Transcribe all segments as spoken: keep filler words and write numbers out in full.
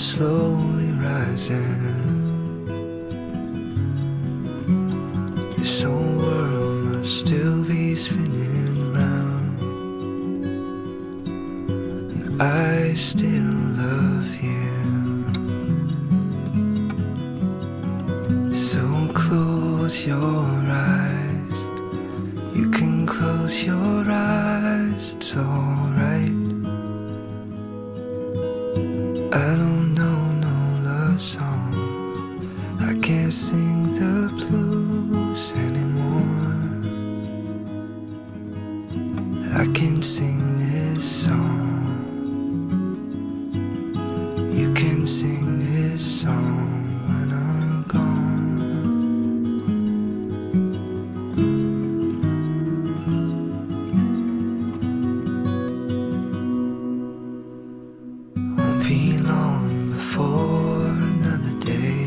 slowly rising. This whole world must still be spinning round, and I still love you. So close your eyes, you can close your eyes, it's alright. I don't know no love songs, I can't sing the blues anymore, but I can sing this song. You can sing this song when I'm gone. Won't be long before another day.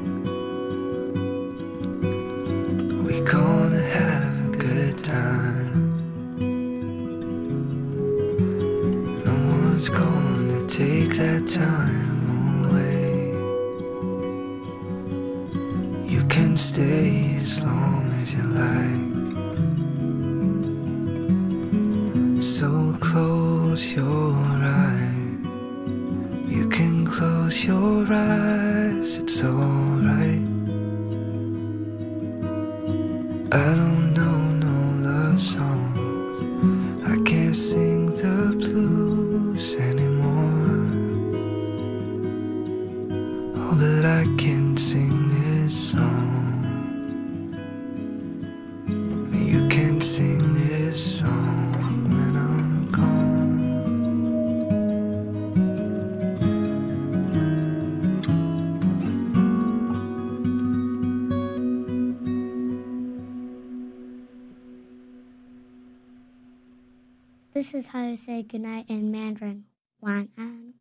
We're gonna have a good time. No one's gonna take that time away. You can stay as long as you like. So close your eyes, you can close your eyes, it's alright. I don't know no love songs, I can't sing the blues anymore. Oh, but I can sing this song. You can sing this song when I'm gone. This is how to say goodnight in Mandarin. Wan an.